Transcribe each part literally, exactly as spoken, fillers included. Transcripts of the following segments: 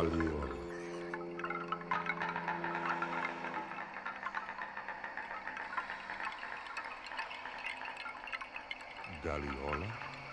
Galiola. Galiola.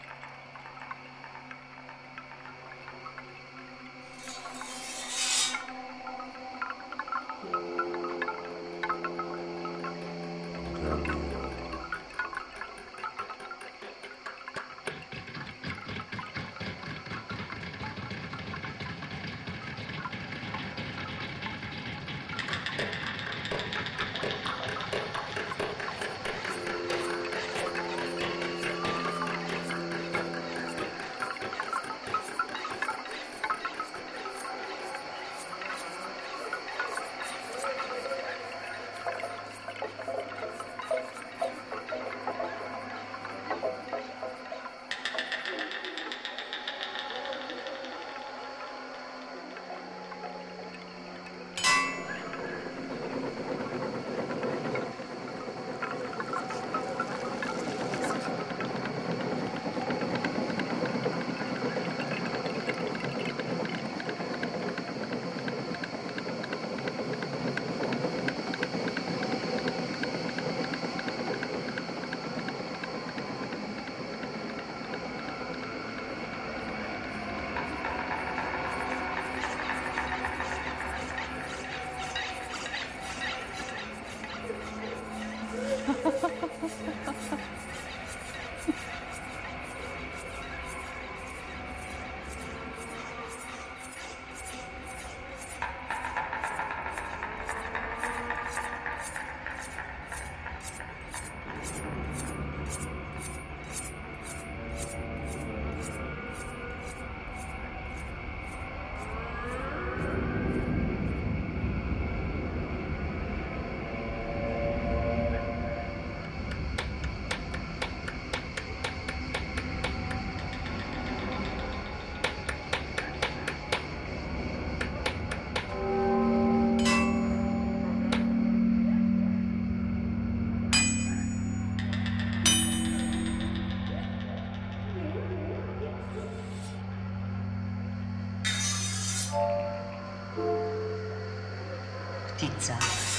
Ptica.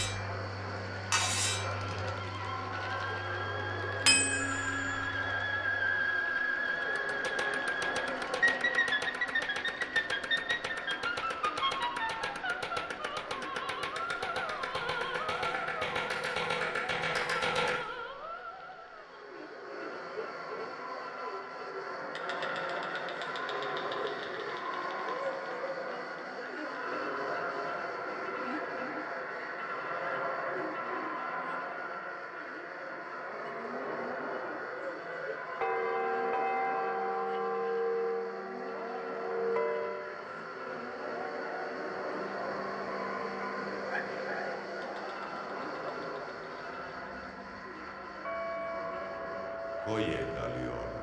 Ko je Galiola?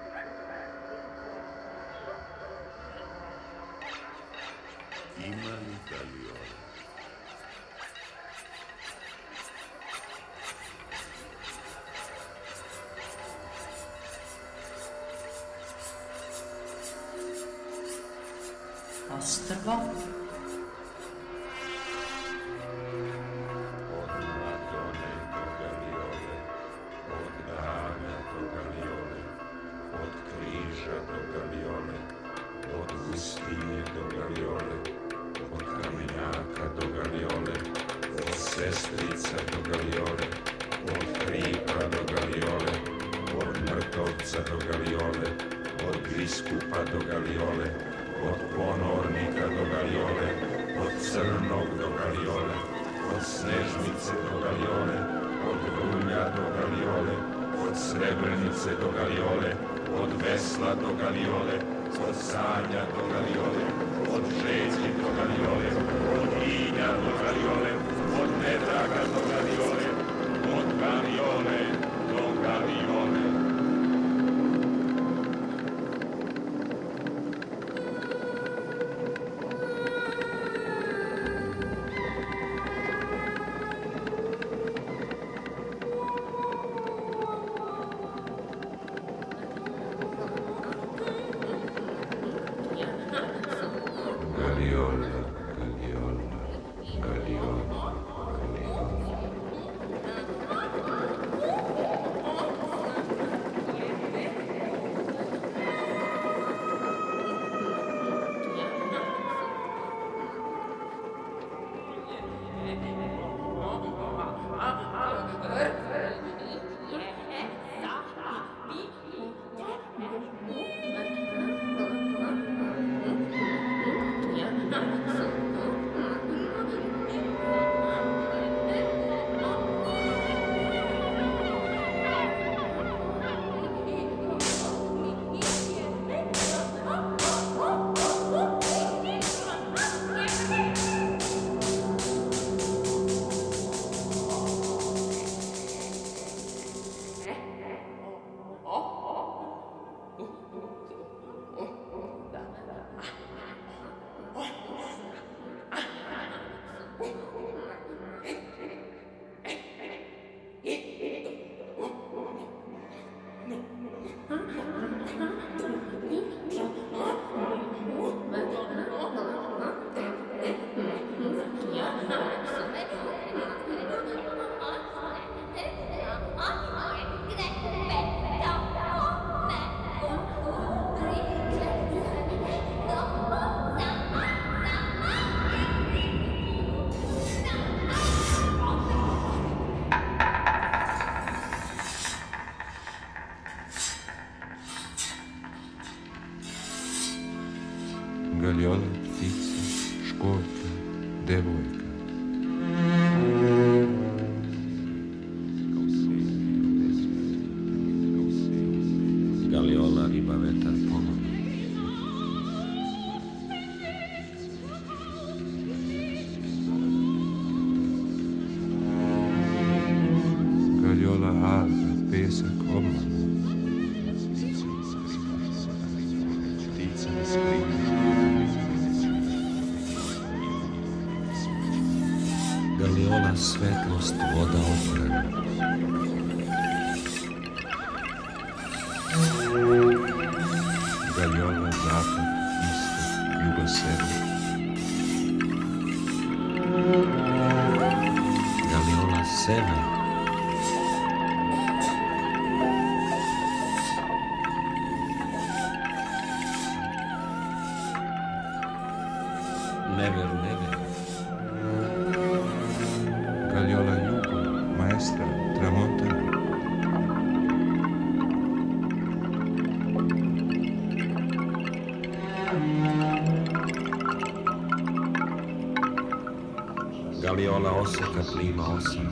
Ima li Galiola? Ostrvo. Sestrica do Galiole, od hripa do Galiole, od mrtovca do Galiole, od biskupa do Galiole, od ponornika do Galiole, od crnog do Galiole, od snežnice do Galiole, od rulja do Galiole, od srebrnice do Galiole, od vesla do Galiole, od sanja do Galiole, od žeđi do Galiole, od vinja do Galiole, od metraga do Galiole, od Galiole do Galiole. Galiola. Gagliola, gagliola, gagliola, gagliola. Gagliola, ptica, školjka, devojka. Gagliola, riba, vetar, pomoć. Gagliola, alga, pesak, obmana. Ptica, skrina. Gagliola, svetlost, voda, otvorena. Gagliola, zapad, istok, jugo-sever. Gagliola, sever. Never, never. Gagliola, jugo, maestra, tramontana. Gagliola, oseka, plima, osam.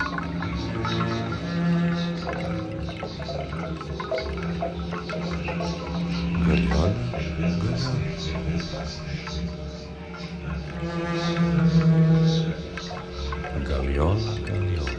Gagliola, gagliola. Gagliola, gagliola.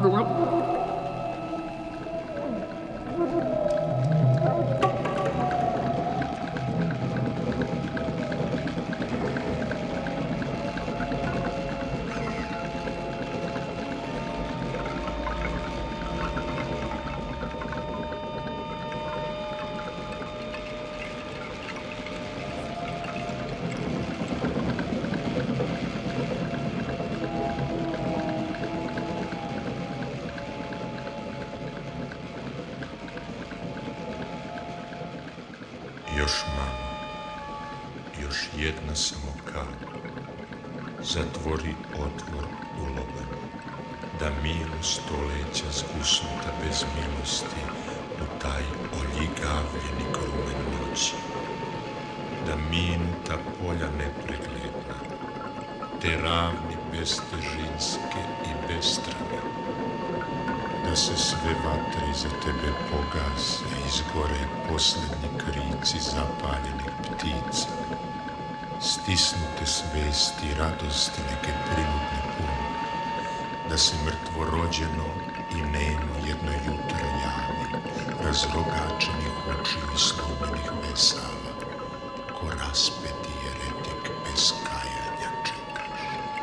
Još malo, još jedna samo kap, zatvori otvor uloban, da miru stoleća zgusnuta bez milosti u taj oljigavljeni krumen noći, da minu ta polja nepregledna, te ravni bestežinske i bestrane, da se sve vatre iza tebe pogase, izgore posljednji krici zapaljenih ptica, stisnute svesti radosti neke prinudne puno, da se mrtvorođeno i nemo jedno jutro javi, razrogačenih očiju i slomljenih vesala, ko raspeti jeretik bez kajanja čekaš.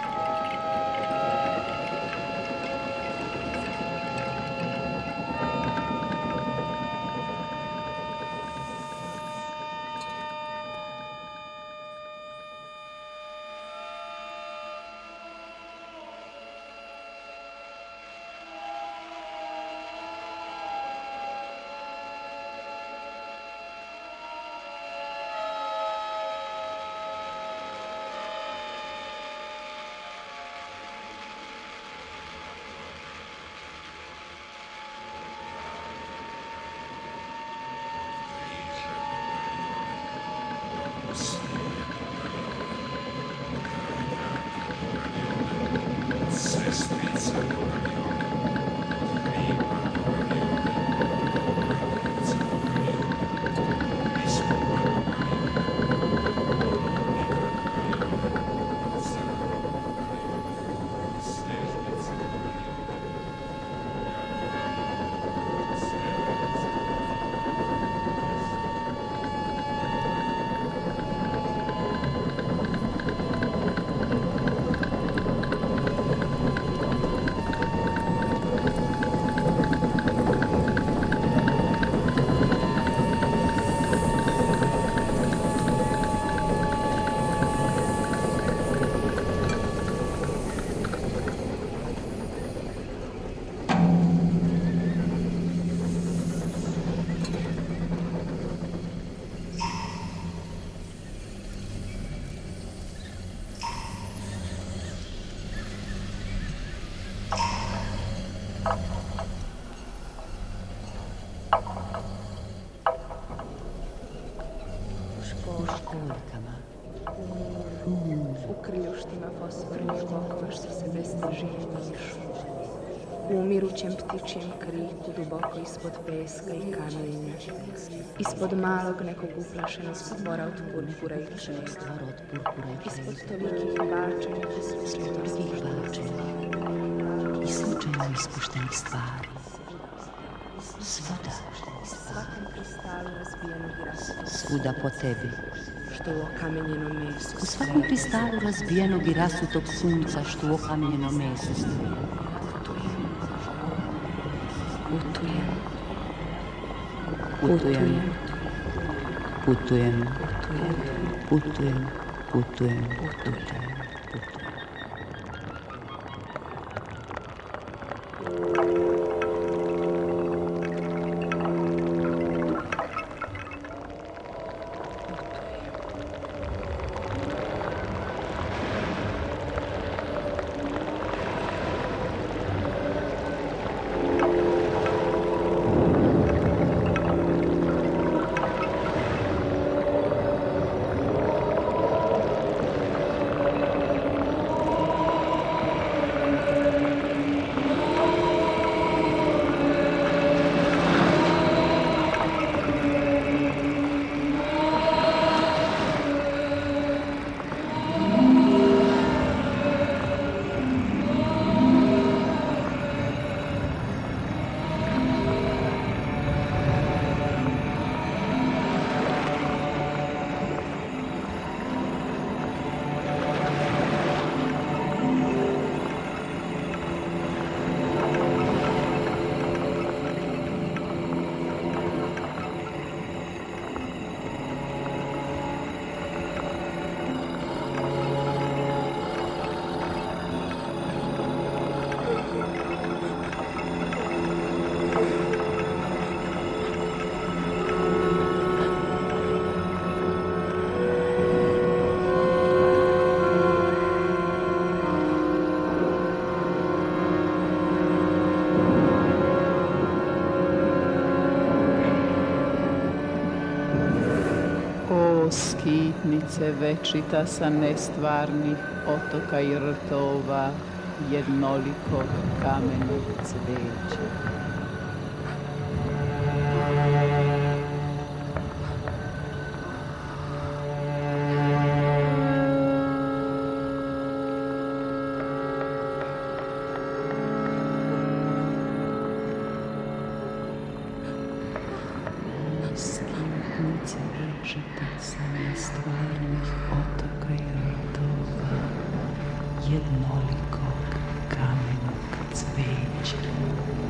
školjkama. U krljuštima fosfornih okova što se bestežije mišu. U umirućem ptičjem kriku duboko ispod peska i kamenja. Ispod malog nekog uplašenog stvora od purpura i čega. Ispod tolikih bačenih i slučajnih i slučajno ispuštenih stvari. Svuda. Svakom kristalu razbijenog i rasutom. Svuda po tebi. Što u okamenjenom mesu. U svakom kristalu razbijenog i rasutog sunca što u okamenjenom mesu stoji. Putujem. Putujem. Putujem. Putujem. Putujem. Putujem. Putujem. sitnice večita sa nestvarnih otoka i rtova jednolikog kamenog cveća. Sitnice večita sa nestvarnih otoka i rtova jednolikog kamenog cveća.